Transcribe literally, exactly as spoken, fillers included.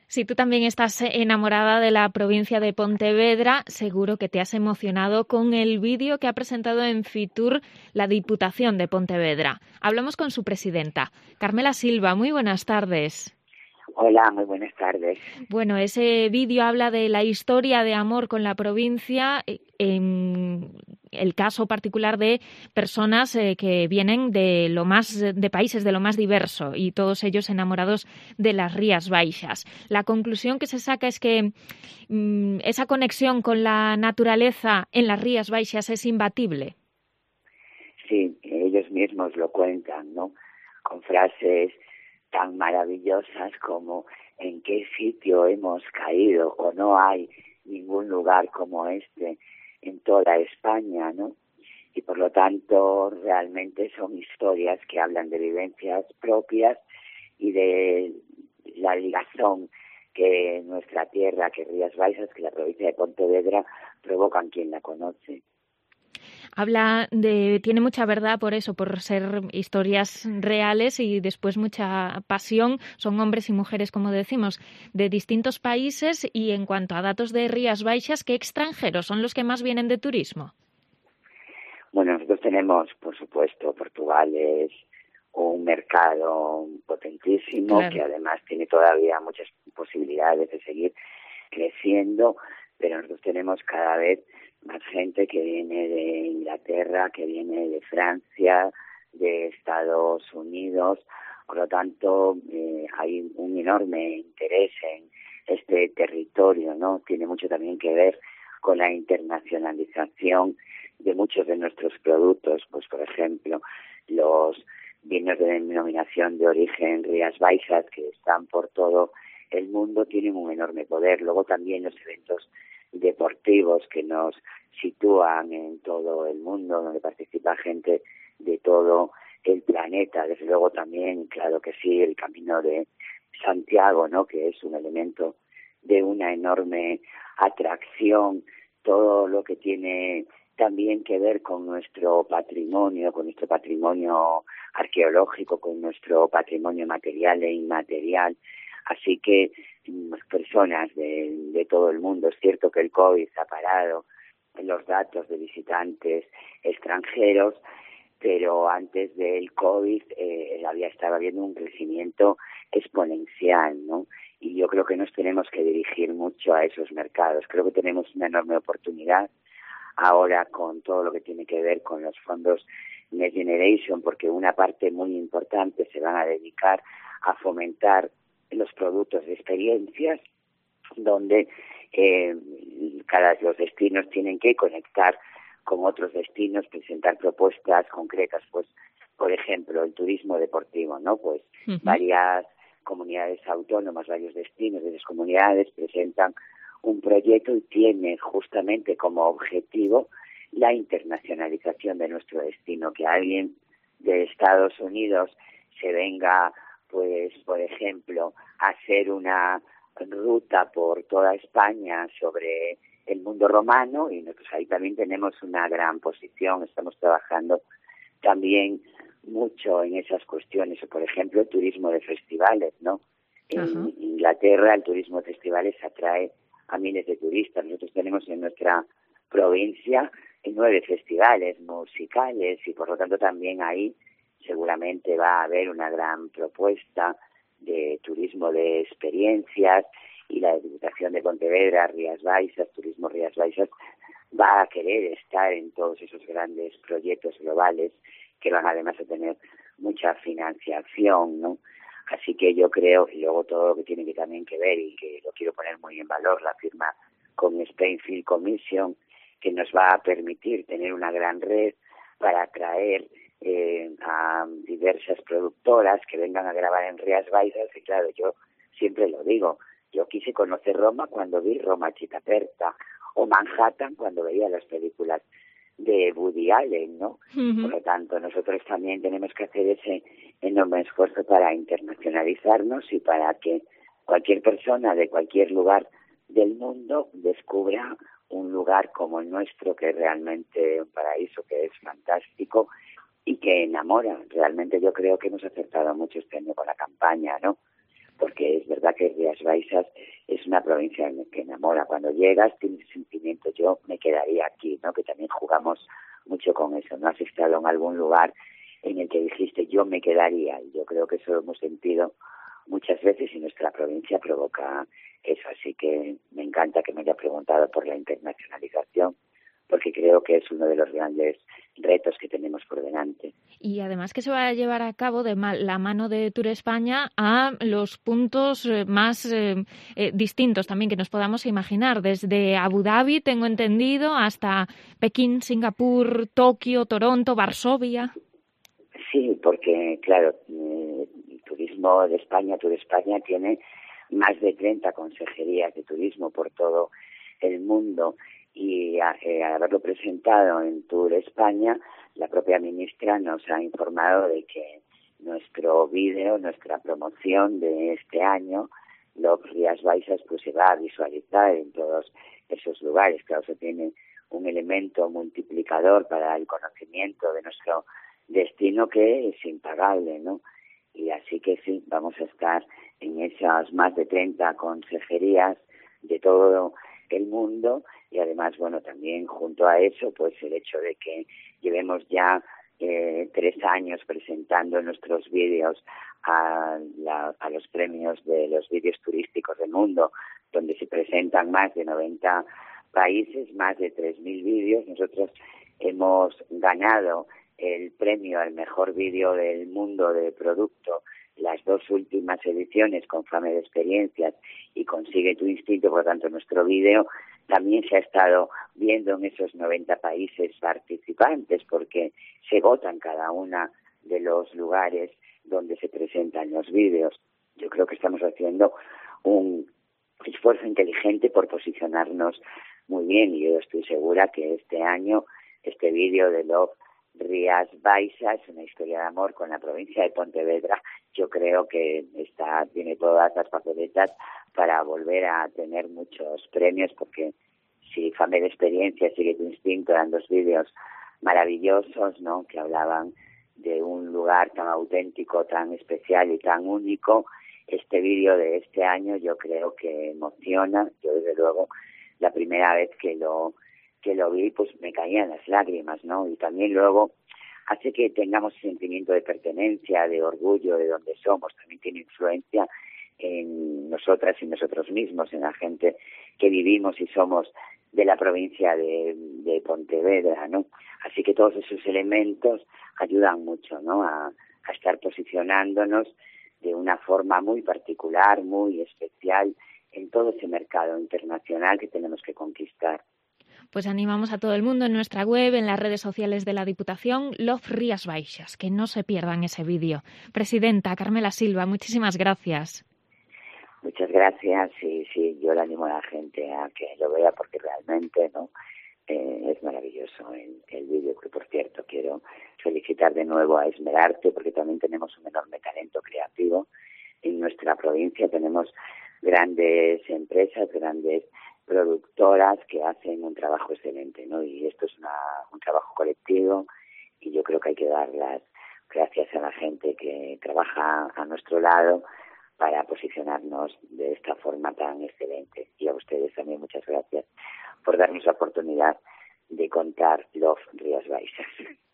Si tú también estás enamorada de la provincia de Pontevedra, seguro que te has emocionado con el vídeo que ha presentado en Fitur la Diputación de Pontevedra. Hablamos con su presidenta, Carmela Silva. Muy buenas tardes. Hola, muy buenas tardes. Bueno, ese vídeo habla de la historia de amor con la provincia, en el caso particular de personas eh, que vienen de lo más de países de lo más diverso y todos ellos enamorados de las Rías Baixas. La conclusión que se saca es que mmm, esa conexión con la naturaleza en las Rías Baixas es imbatible. Sí, ellos mismos lo cuentan, ¿no? Con frases tan maravillosas como en qué sitio hemos caído o no hay ningún lugar como este en toda España, ¿no? Y por lo tanto realmente son historias que hablan de vivencias propias y de la ligazón que nuestra tierra, que Rías Baixas, que la provincia de Pontevedra provocan quien la conoce. Habla de, tiene mucha verdad por eso, por ser historias reales y después mucha pasión. Son hombres y mujeres, como decimos, de distintos países. Y en cuanto a datos de Rías Baixas, ¿qué extranjeros son los que más vienen de turismo? Bueno, nosotros tenemos, por supuesto, Portugal es un mercado potentísimo, claro, que además tiene todavía muchas posibilidades de seguir creciendo, pero nosotros tenemos cada vez más gente que viene de Inglaterra, que viene de Francia, de Estados Unidos. Por lo tanto, eh, hay un enorme interés en este territorio, ¿no? Tiene mucho también que ver con la internacionalización de muchos de nuestros productos, pues por ejemplo, los vinos de denominación de origen Rías Baixas, que están por todo el mundo, tienen un enorme poder. Luego también los eventos deportivos que nos sitúan en todo el mundo, donde participa gente de todo el planeta. Desde luego también, claro que sí, el Camino de Santiago, ¿no? Que es un elemento de una enorme atracción, todo lo que tiene también que ver con nuestro patrimonio, con nuestro patrimonio arqueológico, con nuestro patrimonio material e inmaterial. Así que personas de, de todo el mundo. Es cierto que el COVID ha parado los datos de visitantes extranjeros, pero antes del COVID eh, había estado habiendo un crecimiento exponencial, ¿no? Y yo creo que nos tenemos que dirigir mucho a esos mercados. Creo que tenemos una enorme oportunidad ahora con todo lo que tiene que ver con los fondos Next Generation, porque una parte muy importante se van a dedicar a fomentar los productos de experiencias, donde eh, cada los destinos tienen que conectar con otros destinos, presentar propuestas concretas, pues por ejemplo el turismo deportivo, ¿no? Pues uh-huh. varias comunidades autónomas, varios destinos de esas comunidades presentan un proyecto y tiene justamente como objetivo la internacionalización de nuestro destino, que alguien de Estados Unidos se venga, pues, por ejemplo, a hacer una ruta por toda España sobre el mundo romano, y nosotros ahí también tenemos una gran posición. Estamos trabajando también mucho en esas cuestiones, o por ejemplo el turismo de festivales, ¿no? En uh-huh. Inglaterra el turismo de festivales atrae a miles de turistas. Nosotros tenemos en nuestra provincia nueve festivales musicales y por lo tanto también ahí seguramente va a haber una gran propuesta de turismo de experiencias, y la Diputación de Pontevedra, Rías Baixas, Turismo Rías Baixas, va a querer estar en todos esos grandes proyectos globales que van además a tener mucha financiación, ¿no? Así que yo creo, y luego todo lo que tiene que también que ver, y que lo quiero poner muy en valor, la firma con Spainfield Commission, que nos va a permitir tener una gran red para atraer eh, a diversas productoras que vengan a grabar en Rías Baixas. Y claro, yo siempre lo digo, yo quise conocer Roma cuando vi Roma Città Aperta, o Manhattan cuando veía las películas de Woody Allen, ¿no? Uh-huh. Por lo tanto, nosotros también tenemos que hacer ese enorme esfuerzo para internacionalizarnos y para que cualquier persona de cualquier lugar del mundo descubra un lugar como el nuestro, que es realmente un paraíso, que es fantástico y que enamora. Realmente yo creo que hemos acertado mucho este año con la campaña, ¿no? porque es verdad que Rías Baixas es una provincia que enamora. Cuando llegas tienes sentimiento, yo me quedaría aquí, ¿no? Que también jugamos mucho con eso, ¿no? Has estado en algún lugar en el que dijiste yo me quedaría, y yo creo que eso lo hemos sentido muchas veces y nuestra provincia provoca eso, así que me encanta que me haya preguntado por la internacionalización, porque creo que es uno de los grandes retos que tenemos por delante. Y además que se va a llevar a cabo de la mano de Tour España a los puntos más eh, eh, distintos también que nos podamos imaginar, desde Abu Dhabi, tengo entendido, hasta Pekín, Singapur, Tokio, Toronto, Varsovia. Sí, porque claro, eh, Turismo de España, Tour España tiene más de treinta consejerías de turismo por todo el mundo, y a, eh, al haberlo presentado en Tour España, la propia ministra nos ha informado de que nuestro vídeo, nuestra promoción de este año, Love Rías Baixas, pues se va a visualizar en todos esos lugares. Claro, se tiene un elemento multiplicador para el conocimiento de nuestro destino que es impagable, ¿no? Y así que sí, vamos a estar en esas más de treinta consejerías de todo el mundo, y además, bueno, también junto a eso, pues el hecho de que llevemos ya eh, tres años presentando nuestros vídeos a, la, a los premios de los vídeos turísticos del mundo, donde se presentan más de noventa países, más de tres mil vídeos. Nosotros hemos ganado el premio al mejor vídeo del mundo de producto las dos últimas ediciones con Fame de Experiencias y Consigue tu Instinto. Por lo tanto, nuestro vídeo también se ha estado viendo en esos noventa países participantes, porque se vota en cada uno de los lugares donde se presentan los vídeos. Yo creo que estamos haciendo un esfuerzo inteligente por posicionarnos muy bien, y yo estoy segura que este año este vídeo de Love Rías Baixas, una historia de amor con la provincia de Pontevedra, yo creo que está, tiene todas las papeletas para volver a tener muchos premios, porque si Fame de Experiencia, Sigue tu Instinto, eran dos vídeos maravillosos, ¿no?, que hablaban de un lugar tan auténtico, tan especial y tan único. Este vídeo de este año yo creo que emociona. Yo, desde luego, la primera vez que lo que lo vi, pues me caían las lágrimas, ¿no? Y también luego hace que tengamos sentimiento de pertenencia, de orgullo de donde somos. También tiene influencia en nosotras y nosotros mismos, en la gente que vivimos y somos de la provincia de, de Pontevedra, ¿no? Así que todos esos elementos ayudan mucho, ¿no?, a, a estar posicionándonos de una forma muy particular, muy especial en todo ese mercado internacional que tenemos que conquistar. Pues animamos a todo el mundo en nuestra web, en las redes sociales de la Diputación, Love Rías Baixas, que no se pierdan ese vídeo. Presidenta Carmela Silva, muchísimas gracias. Muchas gracias, y sí, yo le animo a la gente a que lo vea, porque realmente, ¿no?, eh, es maravilloso el, el vídeo, que por cierto quiero felicitar de nuevo a Esmerarte, porque también tenemos un enorme talento creativo en nuestra provincia. Tenemos grandes empresas, grandes productoras que hacen un trabajo excelente, ¿no? Y esto es una, un trabajo colectivo, y yo creo que hay que dar las gracias a la gente que trabaja a nuestro lado para posicionarnos de esta forma tan excelente. Y a ustedes también muchas gracias por darnos la oportunidad de contar Love Rías Baixas.